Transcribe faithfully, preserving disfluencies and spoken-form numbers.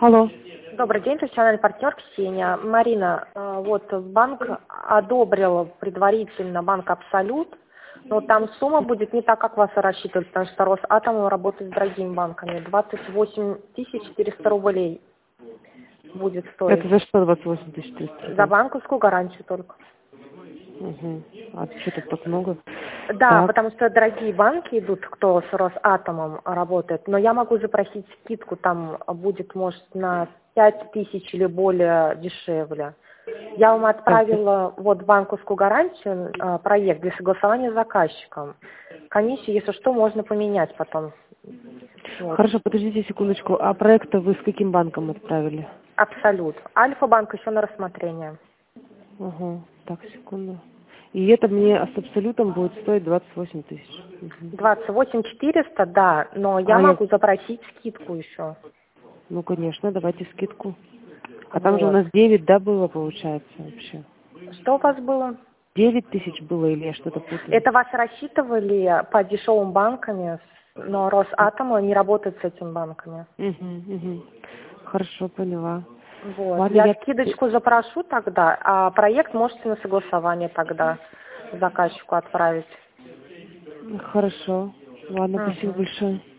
Алло. Добрый день, профессиональный партнер Ксения. Марина, э, вот банк одобрил предварительно банк Абсолют, но там сумма будет не так, как вас и рассчитывали, потому что Росатом работает с другими банками. двадцать восемь тысяч четыреста рублей будет стоить. Это за что двадцать восемь тысяч четыреста? За банковскую гарантию только. Угу. А что тут так много? Да, Так. потому что дорогие банки идут, кто с Росатомом работает, но я могу запросить скидку, там будет, может, на пять тысяч или более дешевле. Я вам отправила вот банковскую гарантию, э, проект для согласования с заказчиком. Комиссию, если что, можно поменять потом. Вот. Хорошо, подождите секундочку. А проект вы с каким банком отправили? Абсолют. Альфа-банк еще на рассмотрение. Угу. Так, секунду. И это мне с абсолютом будет стоить двадцать восемь тысяч. Угу. двадцать восемь четыреста, да, но я А могу я... запросить скидку еще. Ну, конечно, давайте скидку. А там же у Вот. нас девять, да, было, получается, вообще? Что у вас было? девять тысяч было или я что-то путаю? Это вас рассчитывали по дешевым банками, но Росатом не работает с этими банками. Угу, угу. Хорошо, поняла. Вот. Ладно, Я я... скидочку запрошу тогда, а проект можете на согласование тогда заказчику отправить. Хорошо. Ладно, спасибо Угу. большое.